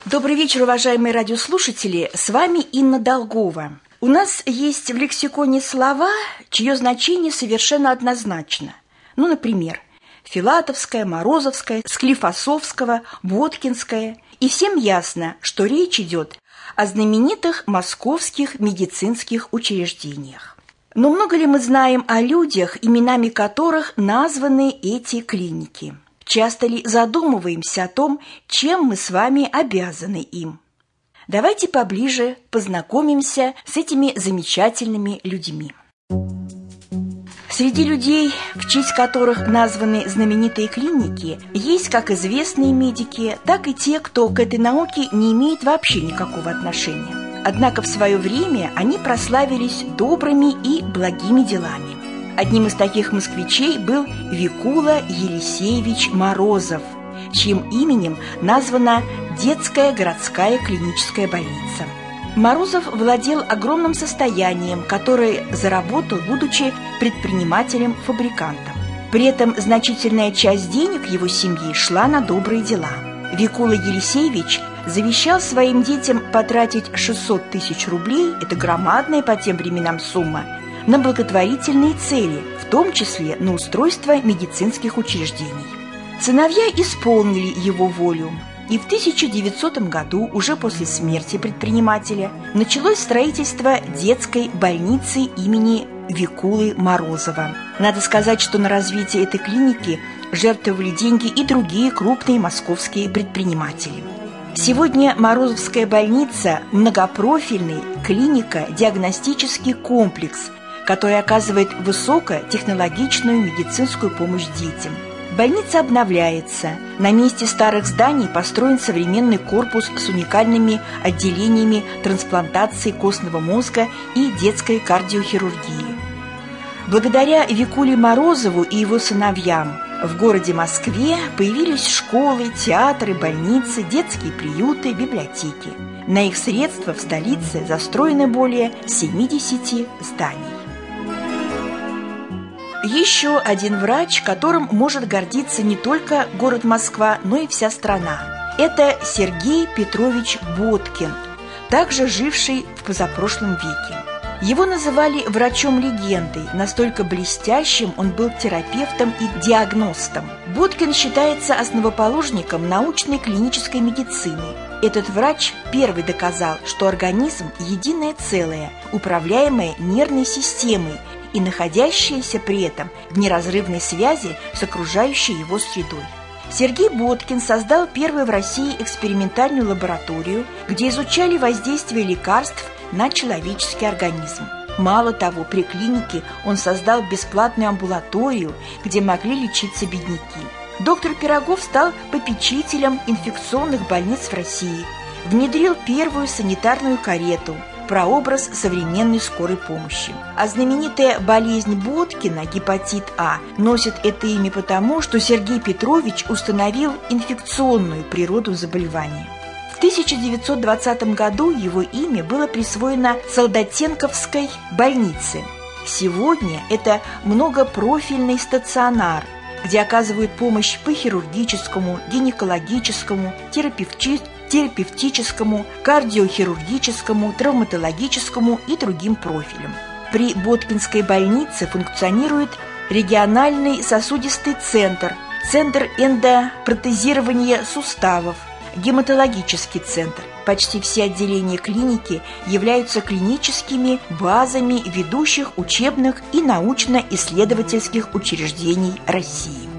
Добрый вечер, уважаемые радиослушатели. С вами Инна Долгова. У нас есть в лексиконе слова, чье значение совершенно однозначно. Например, Филатовская, Морозовская, Склифосовского, Боткинская. И всем ясно, что речь идет о знаменитых московских медицинских учреждениях. Но много ли мы знаем о людях, именами которых названы эти клиники? Часто ли задумываемся о том, чем мы с вами обязаны им? Давайте поближе познакомимся с этими замечательными людьми. Среди людей, в честь которых названы знаменитые клиники, есть как известные медики, так и те, кто к этой науке не имеет вообще никакого отношения. Однако в свое время они прославились добрыми и благими делами. Одним из таких москвичей был Викула Елисеевич Морозов, чьим именем названа детская городская клиническая больница. Морозов владел огромным состоянием, которое заработал, будучи предпринимателем-фабрикантом. При этом значительная часть денег его семьи шла на добрые дела. Викула Елисеевич завещал своим детям потратить 600 тысяч рублей, это громадная по тем временам сумма, на благотворительные цели, в том числе на устройство медицинских учреждений. Сыновья исполнили его волю, и в 1900 году, уже после смерти предпринимателя, началось строительство детской больницы имени Викулы Морозова. Надо сказать, что на развитие этой клиники жертвовали деньги и другие крупные московские предприниматели. Сегодня Морозовская больница – многопрофильный клиника-диагностический комплекс, который оказывает высокотехнологичную медицинскую помощь детям. Больница обновляется. На месте старых зданий построен современный корпус с уникальными отделениями трансплантации костного мозга и детской кардиохирургии. Благодаря Викуле Морозову и его сыновьям в городе Москве появились школы, театры, больницы, детские приюты, библиотеки. На их средства в столице застроено более 70 зданий. Еще один врач, которым может гордиться не только город Москва, но и вся страна. Это Сергей Петрович Боткин, также живший в позапрошлом веке. Его называли врачом-легендой, настолько блестящим он был терапевтом и диагностом. Боткин считается основоположником научной клинической медицины. Этот врач первый доказал, что организм – единое целое, управляемое нервной системой, и находящиеся при этом в неразрывной связи с окружающей его средой. Сергей Боткин создал первую в России экспериментальную лабораторию, где изучали воздействие лекарств на человеческий организм. Мало того, при клинике он создал бесплатную амбулаторию, где могли лечиться бедняки. Доктор Пирогов стал попечителем инфекционных больниц в России, внедрил первую санитарную карету, прообраз современной скорой помощи. А знаменитая болезнь Боткина, гепатит А, носит это имя потому, что Сергей Петрович установил инфекционную природу заболевания. В 1920 году его имя было присвоено Солдатенковской больнице. Сегодня это многопрофильный стационар, где оказывают помощь по хирургическому, гинекологическому, терапевтическому, кардиохирургическому, травматологическому и другим профилям. При Боткинской больнице функционирует региональный сосудистый центр, центр эндопротезирования суставов, гематологический центр. Почти все отделения клиники являются клиническими базами ведущих учебных и научно-исследовательских учреждений России.